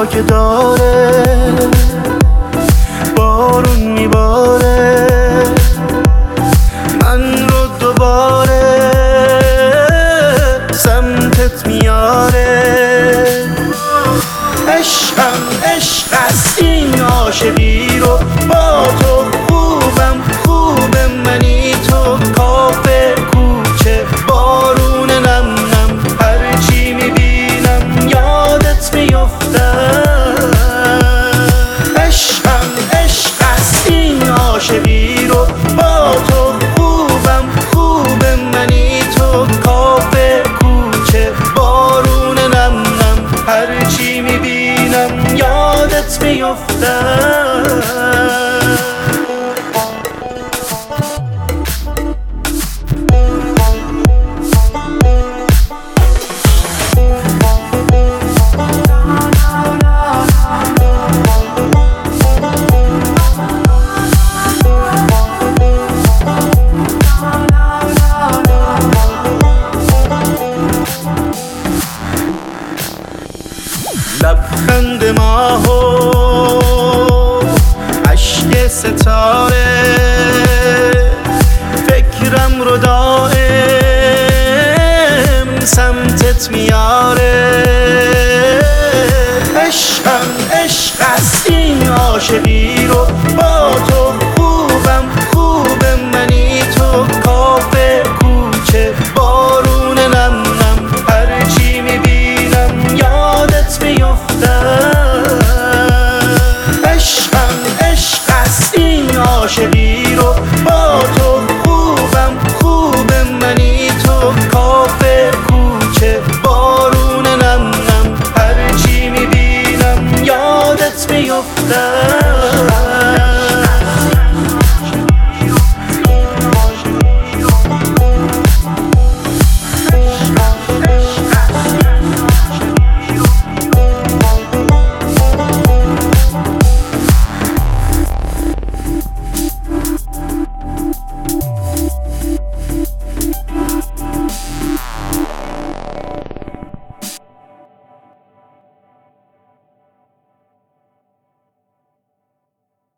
که داره بارون میباره من رو دوباره سمتت میاره. عشقم عشق است این عاشقی رو با تو خوبم خوبه منی تو کافه کوچه بارون نم نم هرچی میبینم یادت میفتم. عشقم عشق است این عاشقی رو با تو خوبم خوبه منی تو کافه کوچه بارون نم نم هرچی میبینم یادت میفتم. لبخند ماهو عشق ستاره فکرم رو دائم سمتت میاره. عشقم عشق است این عاشقی رو با تو خوبم خوبه منی تو کافه کوچه بارون نم نم هرچی میبینم یادت میفتم. عشقم عشق است این عاشقی رو با تو خوبم خوبه منی تو کافه کوچه بارون نم نم هرچی میبینم یادت میفتم.